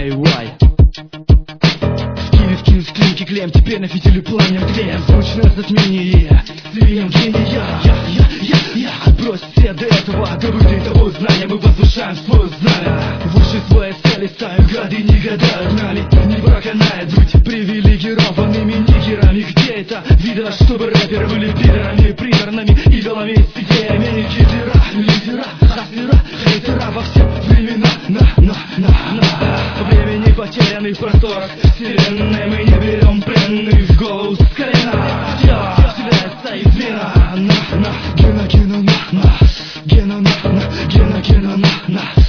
Скинь клем, теперь на фитиле пламенем тлеем. Звучное затмение, свиньем гения. Я отбрось все до этого, добытые тобой знания. Мы возвышаем свое знамя выше своей цели, ставим гады, не гадают нами. Не проканает быть привилегированными нигерами. Где это видно, чтобы рэперы были пидорами, приторными идолами с идеями? Не киллера, лидера, хаслера, хейтера во все времена. Времени потерянных просторах вселенной мы не берем пленных в голову с колена. Вселяется измена. Гена,